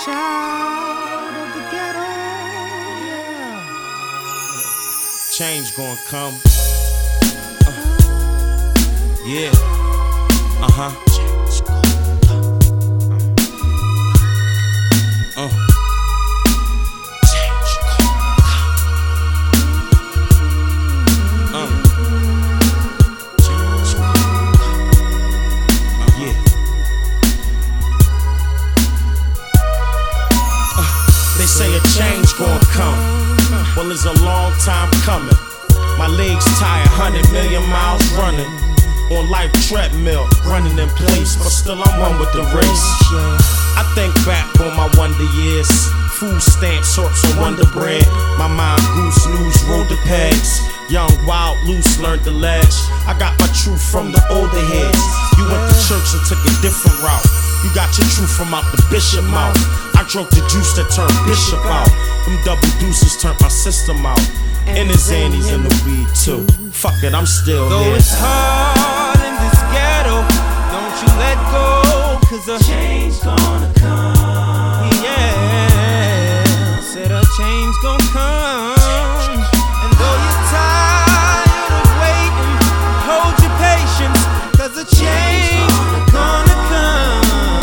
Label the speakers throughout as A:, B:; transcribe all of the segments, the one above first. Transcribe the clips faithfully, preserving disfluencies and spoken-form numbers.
A: child of the ghetto, yeah.
B: Change gonna come. Uh, yeah. Uh huh. Change gonna come. Uh. Change gonna come. Uh. Change gonna come. Uh, yeah. Uh, they say a change gonna come. Well, it's a long time coming. My legs tired, hundred million miles running on life treadmill, running in place, but still I'm one with the race. I think back on my wonder years, food stamps, sorts of Wonder Bread. My mind goose news, rolled the pegs. Young, wild, loose, learned the ledge. I got my truth from the older heads. You went to church and took a different route. You got your truth from out the bishop mouth. I drank the juice that turned bishop out. Them double deuces turned my system out. And the Xannies and the weed too. Fuck it, I'm still
C: Though
B: here.
C: it's hard in this ghetto, don't you let go, cause a change gonna come. Yeah, said a change gonna come. And though you're tired of waiting, hold your patience, cause a change gonna come.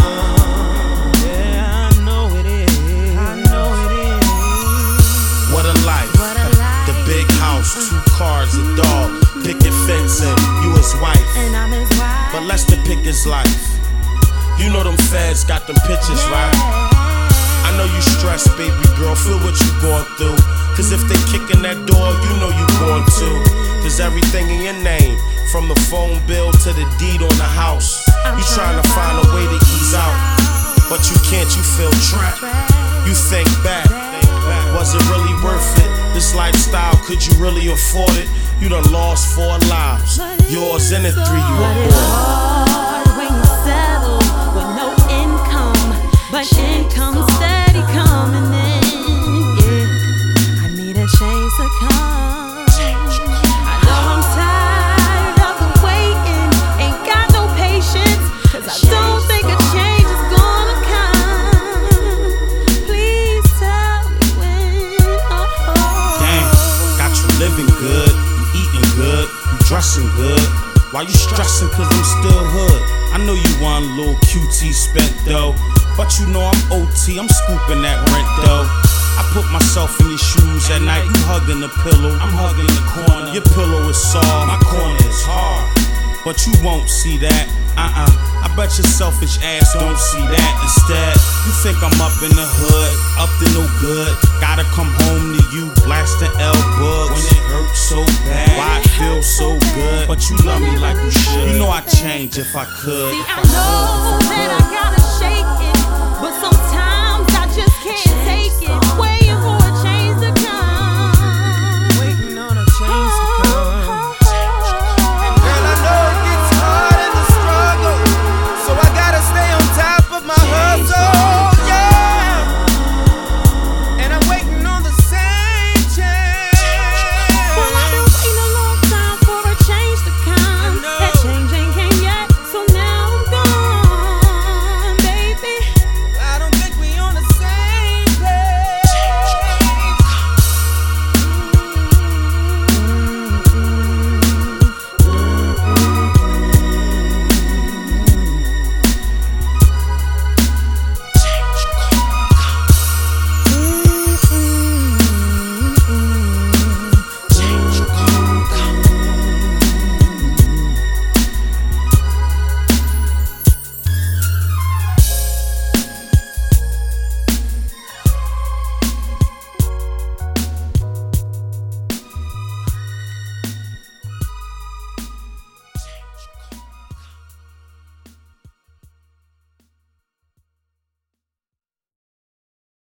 C: Yeah, I know it is. I know it is.
B: What a life.
A: What a life.
B: The big house, two cars, a dog, picket fence, and you his wife.
A: And I'm his wife.
B: But Lester pick his life. You know them feds got them pictures, right? I know you stressed, baby girl, feel what you going through. Cause if they kickin' that door, you know you going to. Cause everything in your name, from the phone bill to the deed on the house, you trying to find a way to ease out. But you can't, you feel trapped. You think back, was it really worth it? This lifestyle, could you really afford it? You done lost four lives, yours and the three you
A: But
B: were
A: it's
B: born.
A: hard when you settle with no income, but income steady coming in. Yeah, I need a change to come. I know I'm tired of the waiting, ain't got no patience, cause I don't think a change is gonna come. Please tell me when. Oh.
B: Damn, got you living good, you eating good, you dressing good. Why you stressing cause I'm still hood? I know you want a little Q T spent though, but you know I'm O T, I'm scooping that rent though. I put myself in these shoes at night, you hugging the pillow, I'm hugging the corner. Your pillow is soft, my corner is hard, but you won't see that. Uh-uh, I bet your selfish ass don't see that. Instead, you think I'm up in the hood, up to no good. Gotta come home to you, blasting L-Bugs when it hurts so bad. Why it feels so good, but you love me like you should. You know I'd change if I could.
A: See, I know that I gotta shake it, but sometimes I just can't take it.